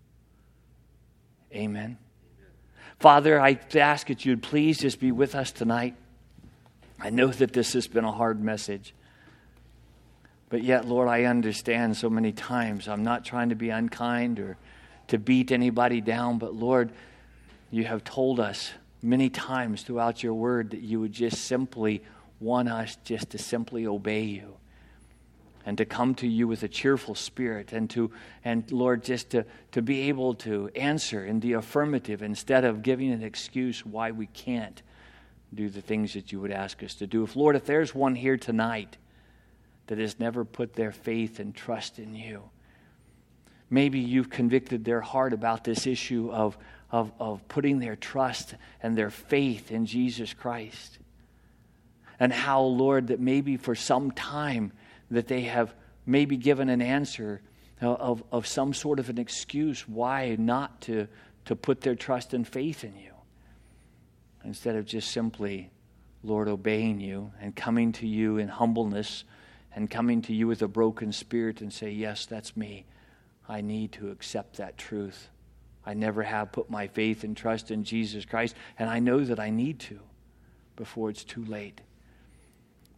Amen. Father, I ask that you'd please just be with us tonight. I know that this has been a hard message. But yet, Lord, I understand so many times. I'm not trying to be unkind or to beat anybody down. But Lord, you have told us many times throughout your word that you would just simply want us just to simply obey you. And to come to you with a cheerful spirit. And to, and Lord, just to, to be able to answer in the affirmative instead of giving an excuse why we can't do the things that you would ask us to do. If, Lord, if there's one here tonight that has never put their faith and trust in you, maybe you've convicted their heart about this issue of, of, of putting their trust and their faith in Jesus Christ. And how, Lord, that maybe for some time that they have maybe given an answer of, of some sort of an excuse why not to, to put their trust and faith in you. Instead of just simply, Lord, obeying you and coming to you in humbleness and coming to you with a broken spirit and say, yes, that's me. I need to accept that truth. I never have put my faith and trust in Jesus Christ, and I know that I need to before it's too late.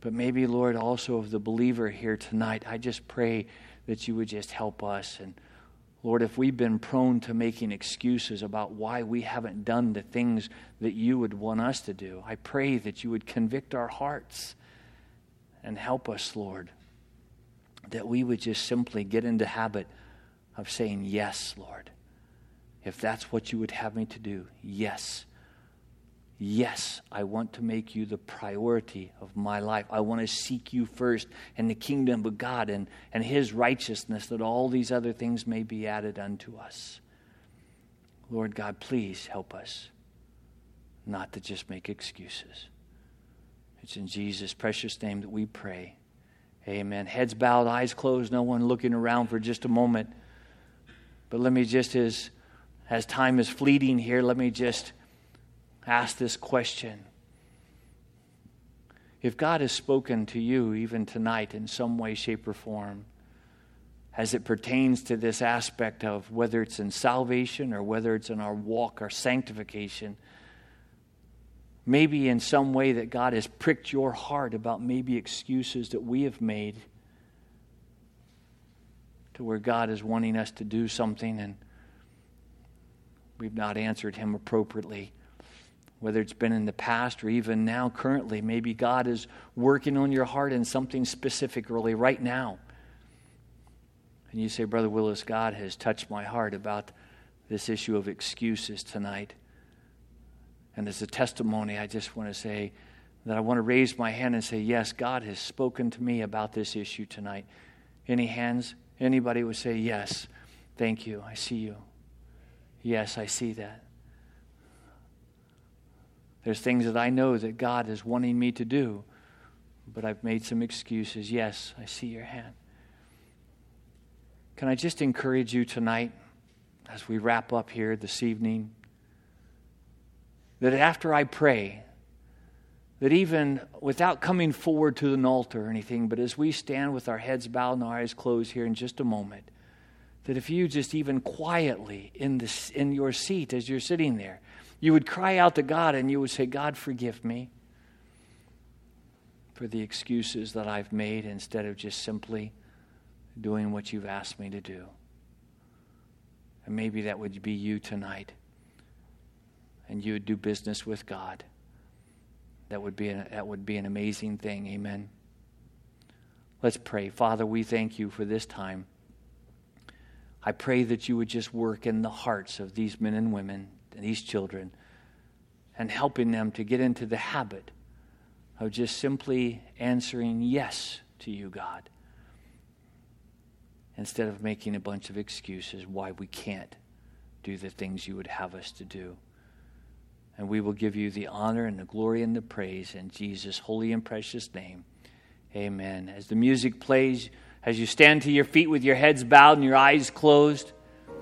But maybe, Lord, also of the believer here tonight, I just pray that you would just help us. And Lord, if we've been prone to making excuses about why we haven't done the things that you would want us to do, I pray that you would convict our hearts and help us, Lord, that we would just simply get into the habit of saying, yes, Lord. If that's what you would have me to do, yes. Yes, I want to make you the priority of my life. I want to seek you first and the kingdom of God and, and his righteousness, that all these other things may be added unto us. Lord God, please help us not to just make excuses. It's in Jesus' precious name that we pray. Amen. Heads bowed, eyes closed, no one looking around for just a moment. But let me just, as, as time is fleeting here, let me just ask this question. If God has spoken to you even tonight in some way, shape, or form, as it pertains to this aspect of whether it's in salvation or whether it's in our walk, our sanctification, maybe in some way that God has pricked your heart about maybe excuses that we have made to where God is wanting us to do something and we've not answered him appropriately. Whether it's been in the past or even now, currently, maybe God is working on your heart in something specific really right now. And you say, Brother Willis, God has touched my heart about this issue of excuses tonight. And as a testimony, I just want to say that I want to raise my hand and say, yes, God has spoken to me about this issue tonight. Any hands? Anybody would say, yes, thank you, I see you. Yes, I see that. There's things that I know that God is wanting me to do, but I've made some excuses. Yes, I see your hand. Can I just encourage you tonight, as we wrap up here this evening, that after I pray, that even without coming forward to an altar or anything, but as we stand with our heads bowed and our eyes closed here in just a moment, that if you just even quietly in this, in your seat as you're sitting there, you would cry out to God and you would say, God, forgive me for the excuses that I've made instead of just simply doing what you've asked me to do. And maybe that would be you tonight. And you would do business with God. That would be an, that would be an amazing thing. Amen. Let's pray. Father, we thank you for this time. I pray that you would just work in the hearts of these men and women and these children and helping them to get into the habit of just simply answering yes to you, God, instead of making a bunch of excuses why we can't do the things you would have us to do. And we will give you the honor and the glory and the praise in Jesus' holy and precious name. Amen. As the music plays, as you stand to your feet with your heads bowed and your eyes closed,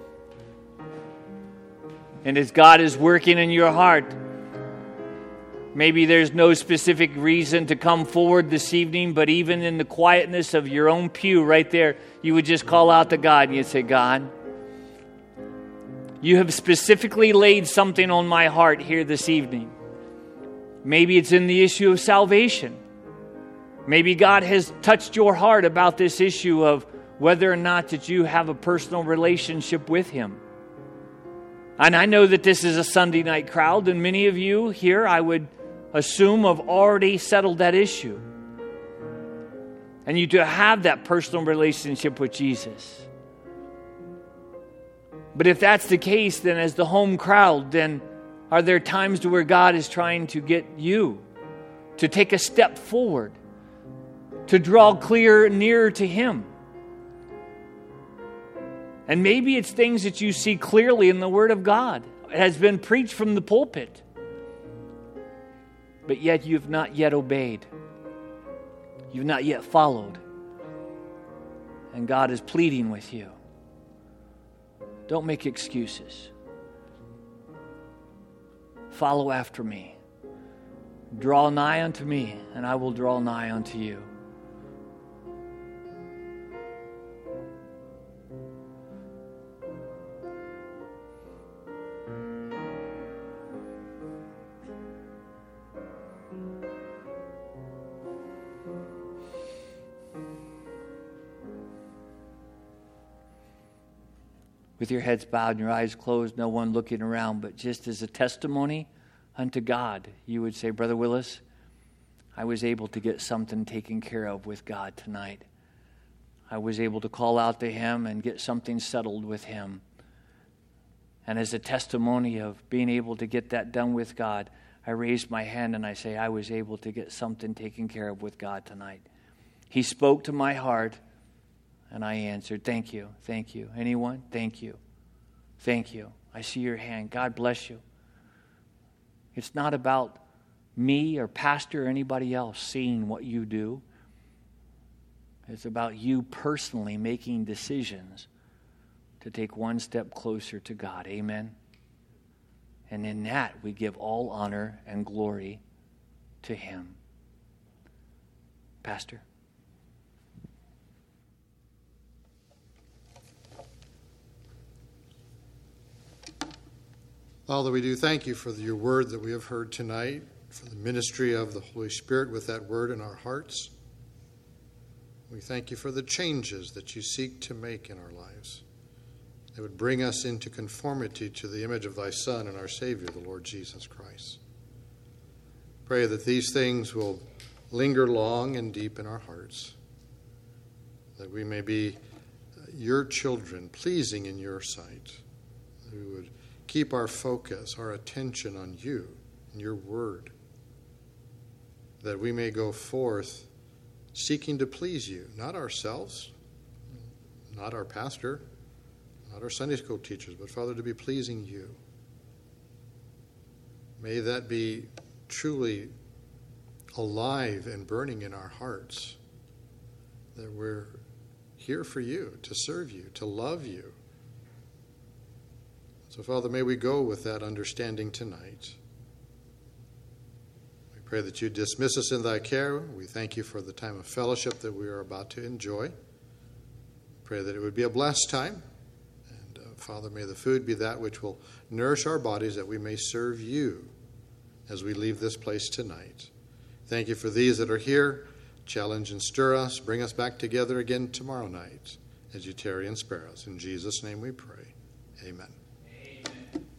and as God is working in your heart, maybe there's no specific reason to come forward this evening, but even in the quietness of your own pew right there, you would just call out to God and you'd say, God, you have specifically laid something on my heart here this evening. Maybe it's in the issue of salvation. Maybe God has touched your heart about this issue of whether or not that you have a personal relationship with Him. And I know that this is a Sunday night crowd, and many of you here, I would assume, have already settled that issue. And you do have that personal relationship with Jesus. But if that's the case, then as the home crowd, then are there times to where God is trying to get you to take a step forward, to draw clear, nearer to Him? And maybe it's things that you see clearly in the Word of God. It has been preached from the pulpit. But yet you've not yet obeyed. You've not yet followed. And God is pleading with you. Don't make excuses. Follow after me. Draw nigh unto me, and I will draw nigh unto you. with your heads bowed and your eyes closed, no one looking around, but just as a testimony unto God, you would say, Brother Willis, I was able to get something taken care of with God tonight. I was able to call out to him and get something settled with him. And as a testimony of being able to get that done with God, I raised my hand and I say, I was able to get something taken care of with God tonight. He spoke to my heart, and I answered, thank you, thank you. Anyone? Thank you. Thank you. I see your hand. God bless you. It's not about me or pastor or anybody else seeing what you do. It's about you personally making decisions to take one step closer to God. Amen. And in that, we give all honor and glory to him. Pastor. Father, we do thank you for your word that we have heard tonight, for the ministry of the Holy Spirit with that word in our hearts. We thank you for the changes that you seek to make in our lives. That would bring us into conformity to the image of thy Son and our Savior, the Lord Jesus Christ. Pray that these things will linger long and deep in our hearts, that we may be your children, pleasing in your sight, that we would keep our focus, our attention on you and your word, that we may go forth seeking to please you, not ourselves, not our pastor, not our Sunday school teachers, but, Father, to be pleasing you. May that be truly alive and burning in our hearts, that we're here for you, to serve you, to love you. So, Father, may we go with that understanding tonight. We pray that you dismiss us in thy care. We thank you for the time of fellowship that we are about to enjoy. Pray that it would be a blessed time. Father, may the food be that which will nourish our bodies, that we may serve you as we leave this place tonight. Thank you for these that are here. Challenge and stir us. Bring us back together again tomorrow night as you tarry and spare us. In Jesus' name we pray. Amen.